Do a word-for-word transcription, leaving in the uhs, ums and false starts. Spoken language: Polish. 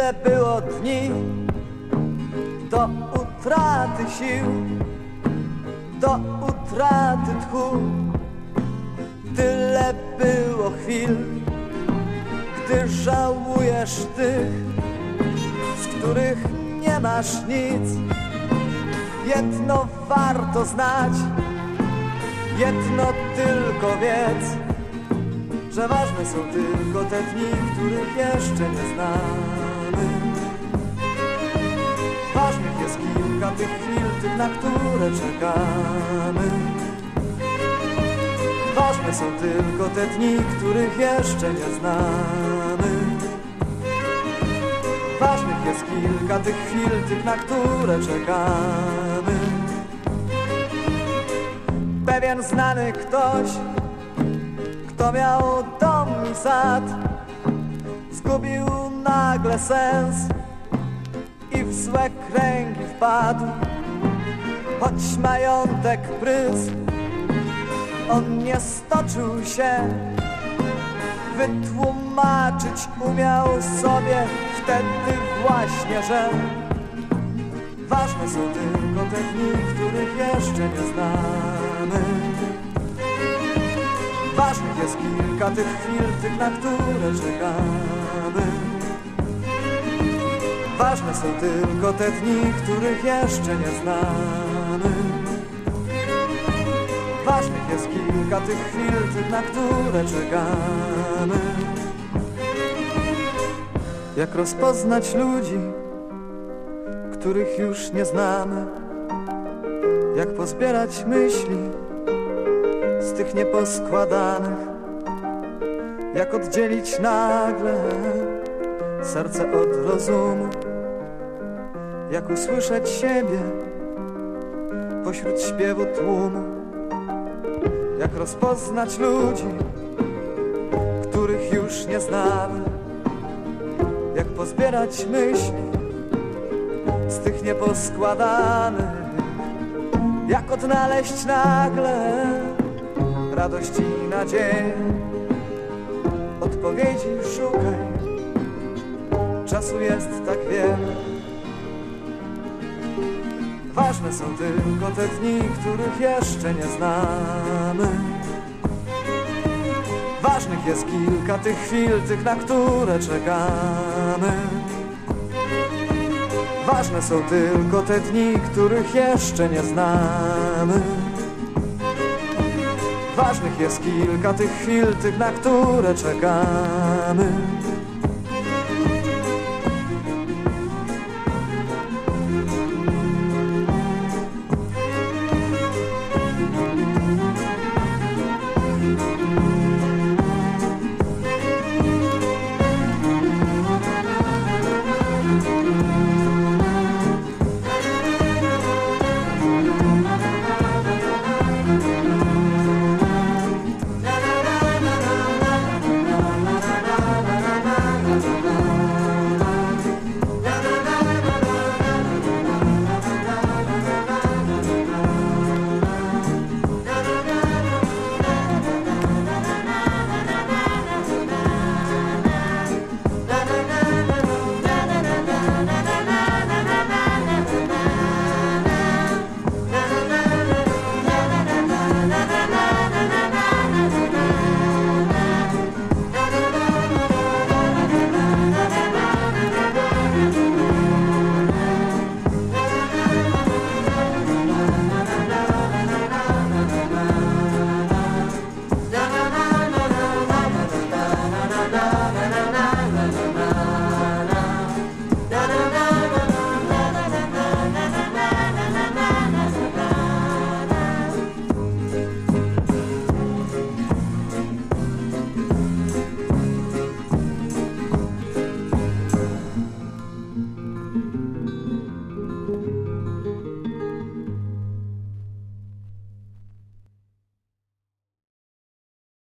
Tyle było dni do utraty sił, do utraty tchu. Tyle było chwil, gdy żałujesz tych, z których nie masz nic. Jedno warto znać, jedno tylko wiedz, że ważne są tylko te dni, których jeszcze nie znamy. Ważnych jest kilka tych chwil, tych, na które czekamy. Ważne są tylko te dni, których jeszcze nie znamy. Ważnych jest kilka tych chwil, tych, na które czekamy. Pewien znany ktoś, kto miał dom i sad, zgubił nagle sens i w złe kręgi wpadł. Choć majątek prysł, on nie stoczył się, wytłumaczyć umiał sobie wtedy właśnie, że ważne są tylko te dni, których jeszcze nie znamy. Ważnych jest kilka tych chwil, tych, na które czekamy. Ważne są tylko te dni, których jeszcze nie znamy. Ważnych jest kilka tych chwil, tych, na które czekamy. Jak rozpoznać ludzi, których już nie znamy? Jak pozbierać myśli z tych nieposkładanych? Jak oddzielić nagle serce od rozumu? Jak usłyszeć siebie pośród śpiewu tłumu? Jak rozpoznać ludzi, których już nie znamy? Jak pozbierać myśli z tych nieposkładanych? Jak odnaleźć nagle radość i nadzieję? Odpowiedzi szukaj, czasu jest tak wiele. Ważne są tylko te dni, których jeszcze nie znamy. Ważnych jest kilka tych chwil, tych, na które czekamy. Ważne są tylko te dni, których jeszcze nie znamy. Ważnych jest kilka tych chwil, tych, na które czekamy.